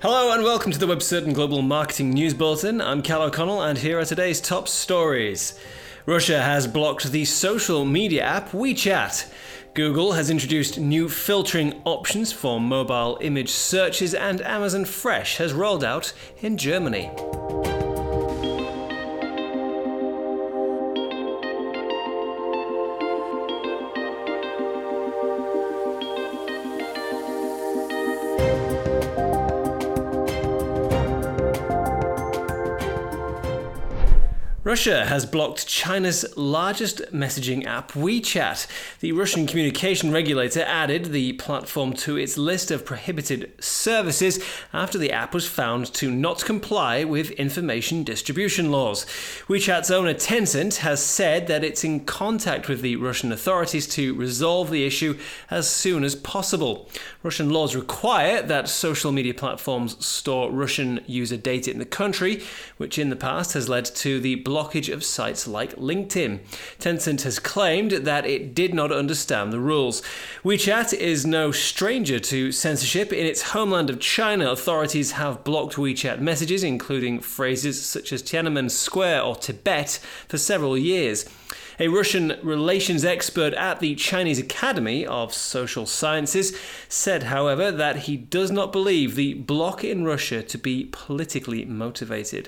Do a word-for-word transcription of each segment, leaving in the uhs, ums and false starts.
Hello and welcome to the WebCertain Global Marketing News Bulletin. I'm Cal O'Connell and here are today's top stories. Russia has blocked the social media app WeChat. Google has introduced new filtering options for mobile image searches, and Amazon Fresh has rolled out in Germany. Russia has blocked China's largest messaging app, WeChat. The Russian communication regulator added the platform to its list of prohibited services after the app was found to not comply with information distribution laws. WeChat's owner Tencent has said that it's in contact with the Russian authorities to resolve the issue as soon as possible. Russian laws require that social media platforms store Russian user data in the country, which in the past has led to the blockage of sites like LinkedIn. Tencent has claimed that it did not understand the rules. WeChat is no stranger to censorship. In its homeland of China, authorities have blocked WeChat messages, including phrases such as Tiananmen Square or Tibet, for several years. A Russian relations expert at the Chinese Academy of Social Sciences said, however, that he does not believe the block in Russia to be politically motivated.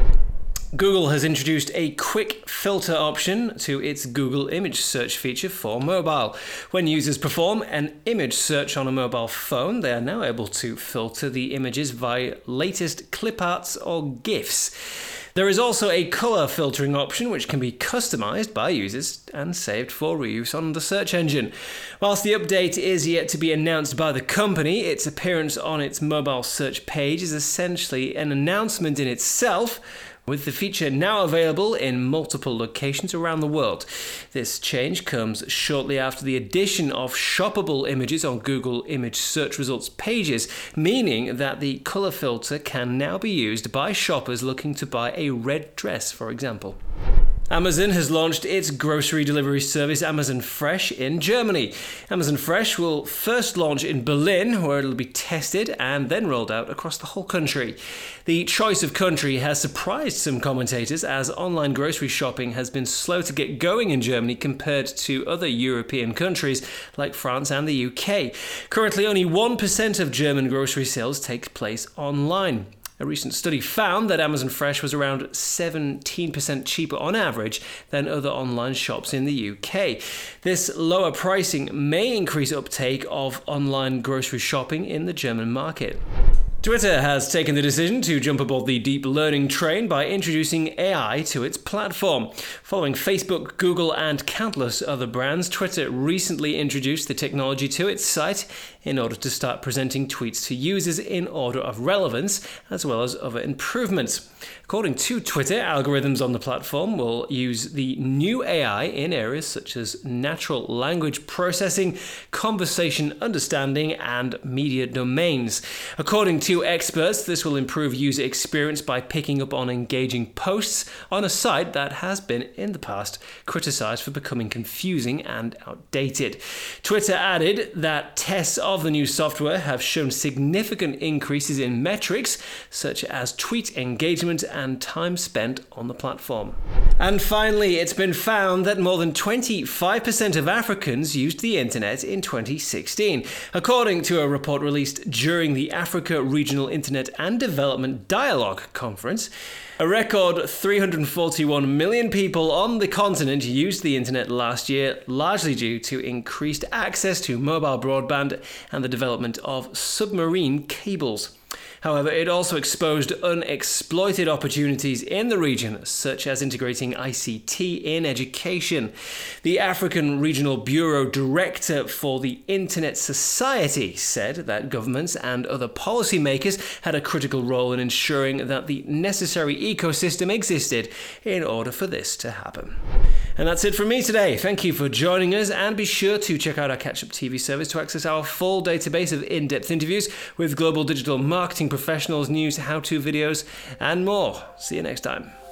Google has introduced a quick filter option to its Google image search feature for mobile. When users perform an image search on a mobile phone, they are now able to filter the images via latest clip arts or GIFs. There is also a color filtering option which can be customized by users and saved for reuse on the search engine. Whilst the update is yet to be announced by the company, its appearance on its mobile search page is essentially an announcement in itself, with the feature now available in multiple locations around the world. This change comes shortly after the addition of shoppable images on Google image search results pages, meaning that the color filter can now be used by shoppers looking to buy a red dress, for example. Amazon has launched its grocery delivery service Amazon Fresh in Germany. Amazon Fresh will first launch in Berlin, where it'll be tested and then rolled out across the whole country. The choice of country has surprised some commentators, as online grocery shopping has been slow to get going in Germany compared to other European countries like France and the U K. Currently, only one percent of German grocery sales take place online. A recent study found that Amazon Fresh was around seventeen percent cheaper on average than other online shops in the U K. This lower pricing may increase uptake of online grocery shopping in the German market. Twitter has taken the decision to jump aboard the deep learning train by introducing A I to its platform. Following Facebook, Google, and countless other brands, Twitter recently introduced the technology to its site in order to start presenting tweets to users in order of relevance, as well as other improvements. According to Twitter, algorithms on the platform will use the new A I in areas such as natural language processing, conversation understanding, and media domains. According to experts, this will improve user experience by picking up on engaging posts on a site that has been, in the past, criticized for becoming confusing and outdated. Twitter added that tests of the new software have shown significant increases in metrics such as tweet engagement and time spent on the platform. And finally, it's been found that more than twenty-five percent of Africans used the internet in twenty sixteen, according to a report released during the Africa Regional Internet and Development Dialogue Conference. A record three hundred forty-one million people on the continent used the internet last year, largely due to increased access to mobile broadband and the development of submarine cables. However, it also exposed unexploited opportunities in the region, such as integrating I C T in education. The African Regional Bureau Director for the Internet Society said that governments and other policymakers had a critical role in ensuring that the necessary ecosystem existed in order for this to happen. And that's it from me today. Thank you for joining us, and be sure to check out our Catch-Up T V service to access our full database of in-depth interviews with global digital marketing professionals, news, how-to videos, and more. See you next time.